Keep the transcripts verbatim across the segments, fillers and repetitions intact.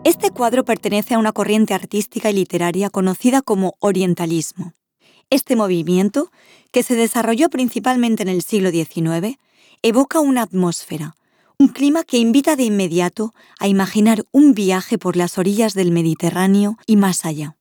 Este cuadro pertenece a una corriente artística y literaria conocida como orientalismo. Este movimiento, que se desarrolló principalmente en el siglo diecinueve, evoca una atmósfera, un clima que invita de inmediato a imaginar un viaje por las orillas del Mediterráneo y más allá.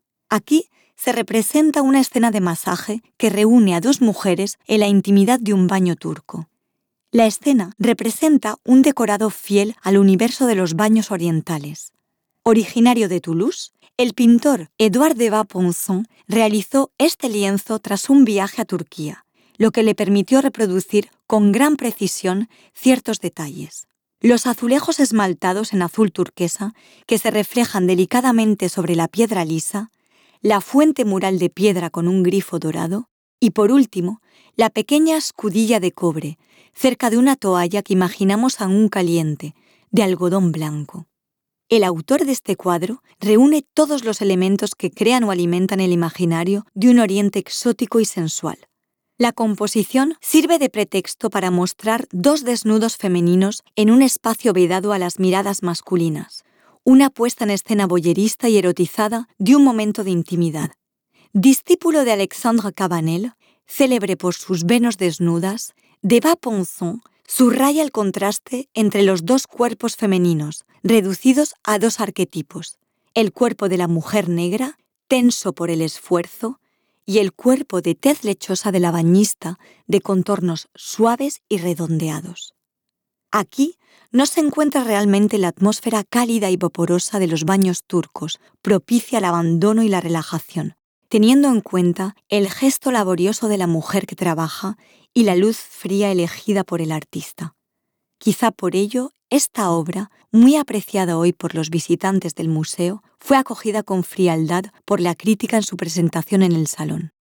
Aquí se representa una escena de masaje que reúne a dos mujeres en la intimidad de un baño turco. La escena representa un decorado fiel al universo de los baños orientales. Originario de Toulouse, el pintor Édouard de Vauponson realizó este lienzo tras un viaje a Turquía, lo que le permitió reproducir con gran precisión ciertos detalles. Los azulejos esmaltados en azul turquesa, que se reflejan delicadamente sobre la piedra lisa, la fuente mural de piedra con un grifo dorado y, por último, la pequeña escudilla de cobre, cerca de una toalla que imaginamos aún caliente, de algodón blanco. El autor de este cuadro reúne todos los elementos que crean o alimentan el imaginario de un oriente exótico y sensual. La composición sirve de pretexto para mostrar dos desnudos femeninos en un espacio vedado a las miradas masculinas, una puesta en escena voyerista y erotizada de un momento de intimidad. Discípulo de Alexandre Cabanel, célebre por sus Venus desnudas, de Vauponson subraya el contraste entre los dos cuerpos femeninos, reducidos a dos arquetipos: el cuerpo de la mujer negra, tenso por el esfuerzo, y el cuerpo de tez lechosa de la bañista, de contornos suaves y redondeados. Aquí no se encuentra realmente la atmósfera cálida y vaporosa de los baños turcos, propicia al abandono y la relajación, teniendo en cuenta el gesto laborioso de la mujer que trabaja y la luz fría elegida por el artista. Quizá por ello, esta obra, muy apreciada hoy por los visitantes del museo, fue acogida con frialdad por la crítica en su presentación en el salón.